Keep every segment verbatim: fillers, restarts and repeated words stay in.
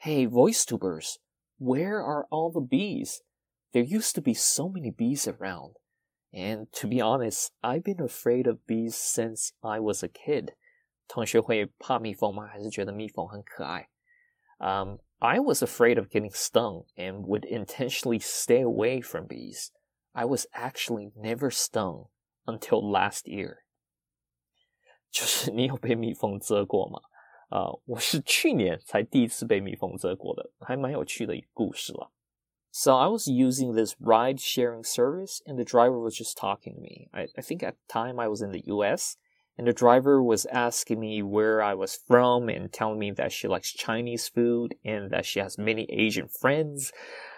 Hey, VoiceTubers, where are all the bees? There used to be so many bees around. And to be honest, I've been afraid of bees since I was a kid. 同学会怕蜜蜂吗？还是觉得蜜蜂很可爱？ Um, I was afraid of getting stung and would intentionally stay away from bees. I was actually never stung until last year. 就是你有被蜜蜂蛰过吗？呃，我是去年才第一次被蜜蜂蛰过的，还蛮有趣的一个故事啦。So I was using this ride-sharing service, and the driver was just talking to me. I, I think at the time I was in the U S, and the driver was asking me where I was from and telling me that she likes Chinese food and that she has many Asian friends.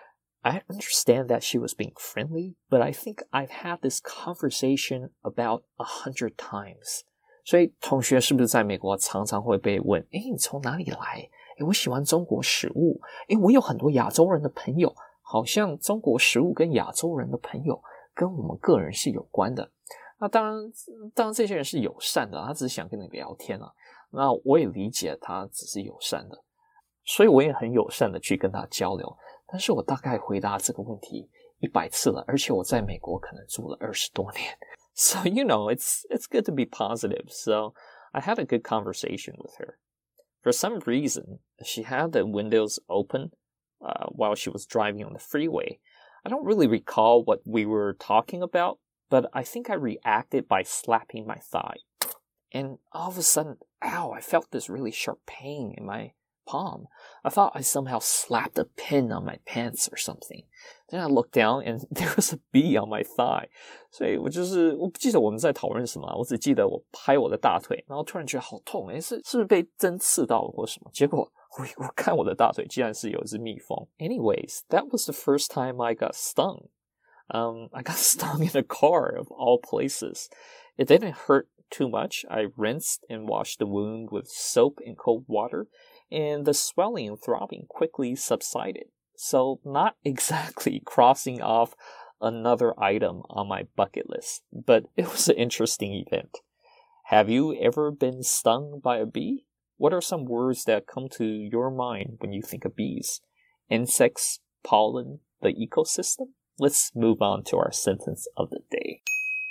I understand that she was being friendly, but I think I've had this conversation about a hundred times. 所以同学是不是在美国常常会被问，诶，你从哪里来？诶，我喜欢中国食物。诶，我有很多亚洲人的朋友，好像中国食物跟亚洲人的朋友跟我们个人是有关的。那当然，当然这些人是友善的，他只是想跟你聊天啊。那我也理解他只是友善的，所以我也很友善的去跟他交流。但是我大概回答这个问题一百次了，而且我在美国可能住了二十多年。So, you know, it's it's good to be positive. So I had a good conversation with her. For some reason, she had the windows open uh, while she was driving on the freeway. I don't really recall what we were talking about, but I think I reacted by slapping my thigh. And all of a sudden, ow, I felt this really sharp pain in my palm. I thought I somehow slapped a pin on my pants or something. Then I looked down and there was a bee on my thigh. 所以我就是我不记得我们在讨论什么，我只记得我拍我的大腿，然后突然觉得好痛，诶，是是不是被针刺到了或什么？结果我我看我的大腿竟然是有一只蜜蜂。Anyways, that was the first time I got stung. Um, I got stung in a car of all places. It didn't hurt too much. I rinsed and washed the wound with soap and cold water, and the swelling and throbbing quickly subsided. So not exactly crossing off another item on my bucket list, but it was an interesting event. Have you ever been stung by a bee? What are some words that come to your mind when you think of bees? Insects, pollen, the ecosystem? Let's move on to our sentence of the day.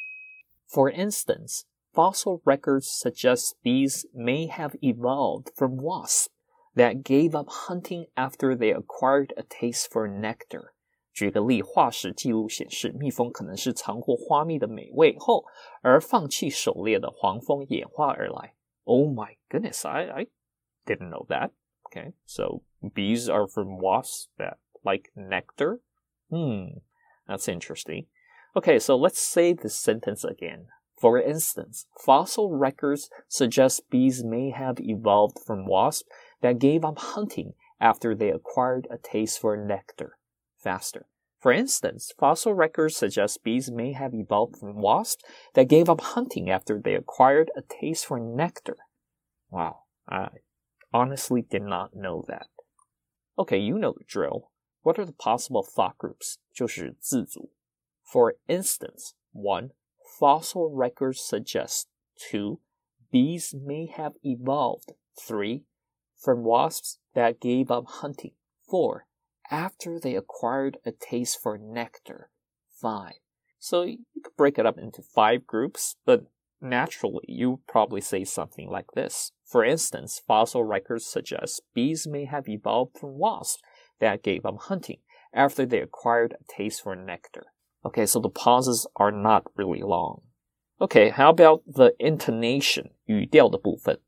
For instance, fossil records suggest bees may have evolved from wasps that gave up hunting after they acquired a taste for nectar. 举个例，化石记录显示，蜜蜂可能是尝过花蜜的美味后，而放弃狩猎的黄蜂演化而来。Oh my goodness, I, I didn't know that. Okay, so bees are from wasps that like nectar? Hmm, that's interesting. Okay, so let's say this sentence again. For instance, fossil records suggest bees may have evolved from wasps that gave up hunting after they acquired a taste for nectar. Faster. For instance, fossil records suggest bees may have evolved from wasps that gave up hunting after they acquired a taste for nectar. Wow, I honestly did not know that. Okay, you know the drill. What are the possible thought groups? 就是字组. For instance, one, fossil records suggest. Two, bees may have evolved. Three, from wasps that gave up hunting. Four, after they acquired a taste for nectar. Five. So you could break it up into five groups, but naturally you would probably say something like this. For instance, fossil records suggest bees may have evolved from wasps that gave up hunting after they acquired a taste for nectar. Okay, so the pauses are not really long. Okay, how about the intonation, 语调的部分?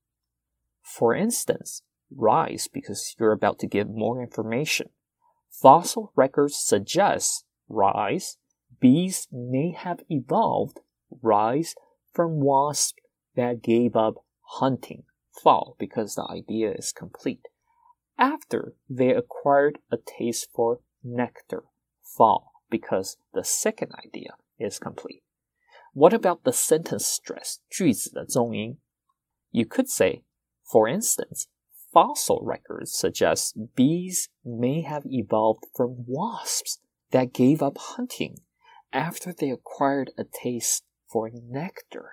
For instance, rise because you're about to give more information. Fossil records suggest, rise, bees may have evolved, rise, from wasps that gave up hunting. Fall, because the idea is complete. After they acquired a taste for nectar. Fall, because the second idea is complete. What about the sentence stress, 句子的重音? You could say, for instance, fossil records suggest bees may have evolved from wasps that gave up hunting after they acquired a taste for nectar.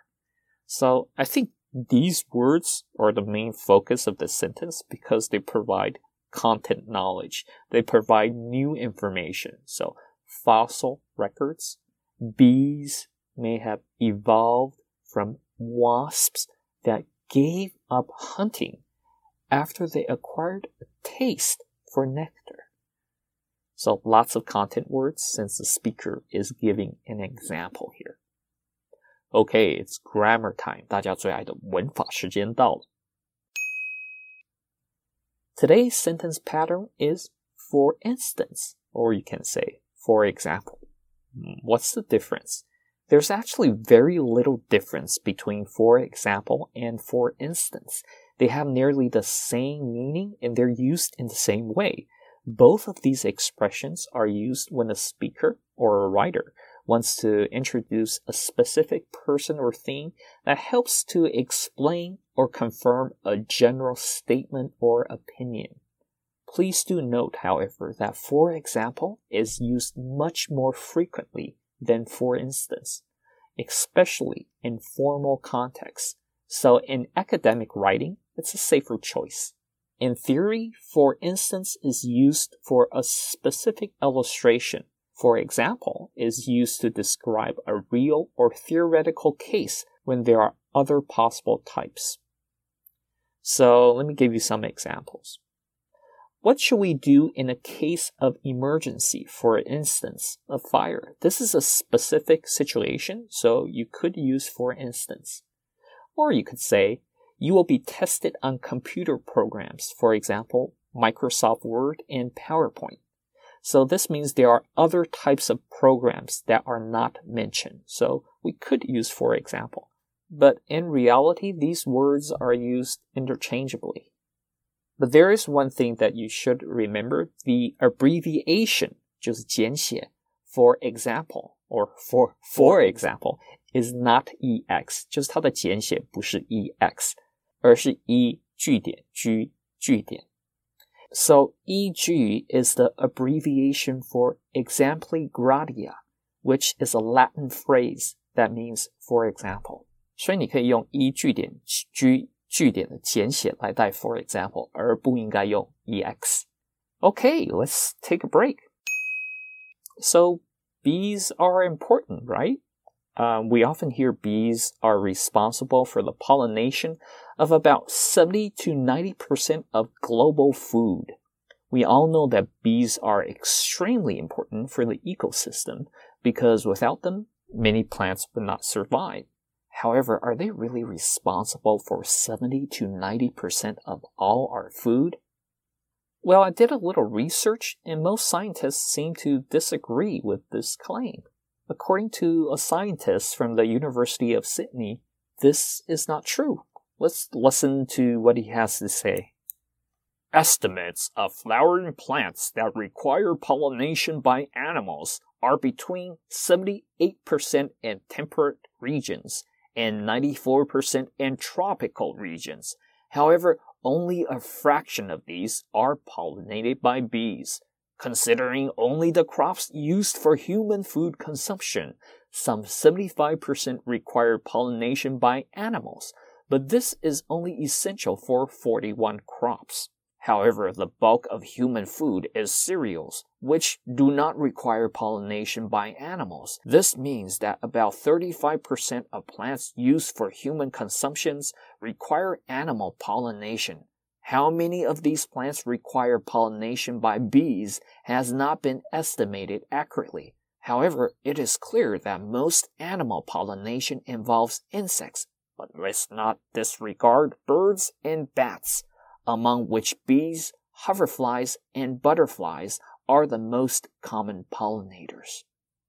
So I think these words are the main focus of the sentence because they provide content knowledge. They provide new information. So fossil records, bees may have evolved from wasps that gave up hunting after they acquired a taste for nectar. So lots of content words since the speaker is giving an example here. Okay, it's grammar time. 大家最爱的文法时间到了。Today's sentence pattern is for instance, or you can say for example. What's the difference? There's actually very little difference between for example and for instance. They have nearly the same meaning and they're used in the same way. Both of these expressions are used when a speaker or a writer wants to introduce a specific person or thing that helps to explain or confirm a general statement or opinion. Please do note, however, that for example is used much more frequently than for instance, especially in formal contexts. So in academic writing, it's a safer choice. In theory, for instance is used for a specific illustration. For example is used to describe a real or theoretical case when there are other possible types. So let me give you some examples. What should we do in a case of emergency? For instance, a fire. This is a specific situation, so you could use for instance. Or you could say, you will be tested on computer programs, for example, Microsoft Word and PowerPoint. So this means there are other types of programs that are not mentioned. So we could use for example. But in reality, these words are used interchangeably. But there is one thing that you should remember. The abbreviation, 就是简写, for example, or for, for example, is not ex. 就是它的简写不是 ex, 而是 e 句点 g 句点. So eg is the abbreviation for exempli gratia, which is a Latin phrase that means for example. 所以你可以用 e 句点 g 句点的简写来代 for example, 而不应该用 ex. Okay, let's take a break. So bees are important, right? Um, we often hear bees are responsible for the pollination of about seventy to ninety percent of global food. We all know that bees are extremely important for the ecosystem because without them, many plants would not survive. However, are they really responsible for seventy to ninety percent of all our food? Well, I did a little research and most scientists seem to disagree with this claim. According to a scientist from the University of Sydney, this is not true. Let's listen to what he has to say. Estimates of flowering plants that require pollination by animals are between seventy-eight percent in temperate regions and ninety-four percent in tropical regions. However, only a fraction of these are pollinated by bees. Considering only the crops used for human food consumption, some seventy-five percent require pollination by animals, but this is only essential for forty-one crops. However, the bulk of human food is cereals, which do not require pollination by animals. This means that about thirty-five percent of plants used for human consumptions require animal pollination. How many of these plants require pollination by bees has not been estimated accurately. However, it is clear that most animal pollination involves insects, but let's not disregard birds and bats, among which bees, hoverflies, and butterflies are the most common pollinators.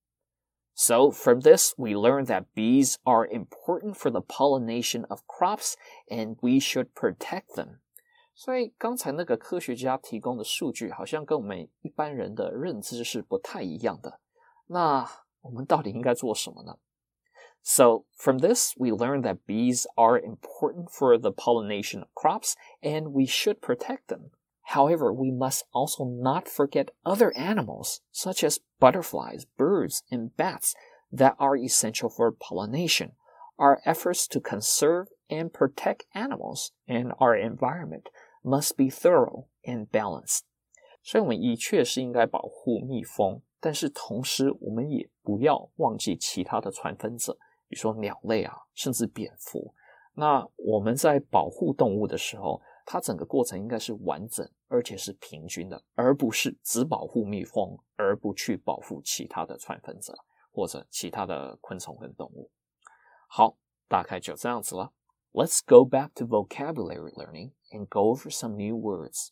So from this, we learn that bees are important for the pollination of crops, and we should protect them. 所以刚才那个科学家提供的数据好像跟我们一般人的认知是不太一样的。那我们到底应该做什么呢？ So from this, we learn that bees are important for the pollination of crops and we should protect them. However, we must also not forget other animals such as butterflies, birds, and bats that are essential for pollination. Our efforts to conserve and protect animals and our environment must be thorough and balanced。所以我们的确是应该保护蜜蜂，但是同时我们也不要忘记其他的传粉者，比如说鸟类啊，甚至蝙蝠。那我们在保护动物的时候，它整个过程应该是完整而且是平均的，而不是只保护蜜蜂而不去保护其他的传粉者或者其他的昆虫跟动物。好，大概就这样子了。Let's go back to vocabulary learning and go over some new words.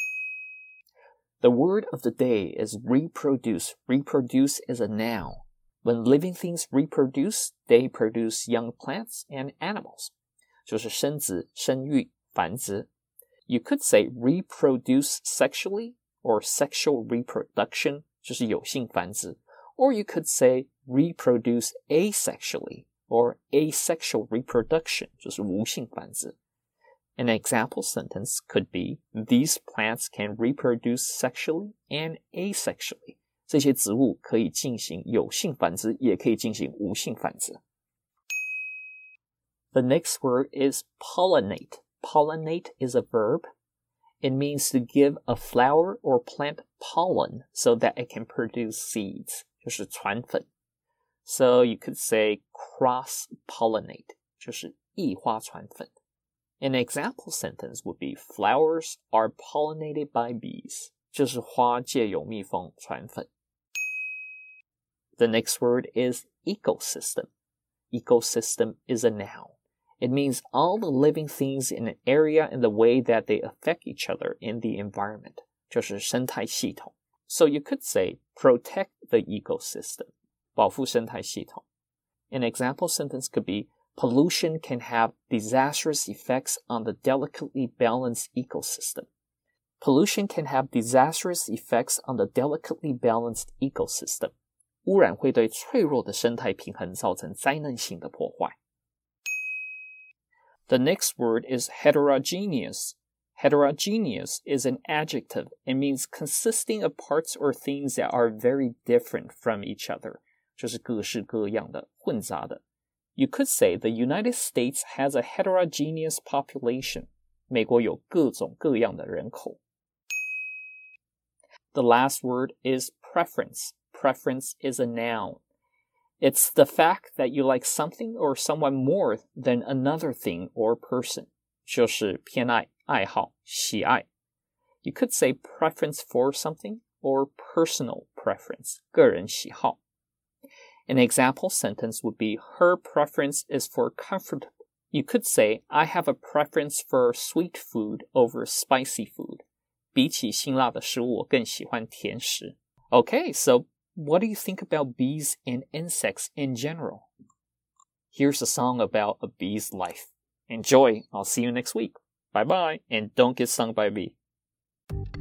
The word of the day is reproduce. Reproduce is a noun. When living things reproduce, they produce young plants and animals. 就是生殖、生育、繁殖。You could say reproduce sexually or sexual reproduction, 就是有性繁殖。Or you could say reproduce asexually or asexual reproduction, 就是无性繁殖。An example sentence could be, these plants can reproduce sexually and asexually. 这些植物可以进行有性繁殖，也可以进行无性繁殖。The next word is pollinate. Pollinate is a verb. It means to give a flower or plant pollen so that it can produce seeds. 就是传粉。So you could say cross-pollinate, 就是异花传粉。An example sentence would be, flowers are pollinated by bees. 就是花借由蜜蜂传粉。The next word is ecosystem. Ecosystem is a noun. It means all the living things in an area and the way that they affect each other in the environment. 就是生态系统。So you could say, protect the ecosystem. 保护生态系统。An example sentence could be, pollution can have disastrous effects on the delicately balanced ecosystem. Pollution can have disastrous effects on the delicately balanced ecosystem. 污染会对脆弱的生态平衡造成灾难性的破坏。The next word is heterogeneous. Heterogeneous is an adjective. It means consisting of parts or things that are very different from each other. 就是各式各样的，混杂的。You could say the United States has a heterogeneous population. 美国有各种各样的人口。The last word is preference. Preference is a noun. It's the fact that you like something or someone more than another thing or person. 就是偏爱、爱好、喜爱。You could say preference for something or personal preference, 个人喜好。An example sentence would be, her preference is for comfort. You could say, I have a preference for sweet food over spicy food. 比起辛辣的食物，我更喜欢甜食。Okay, so what do you think about bees and insects in general? Here's a song about a bee's life. Enjoy. I'll see you next week. Bye-bye, and don't get stung by a bee.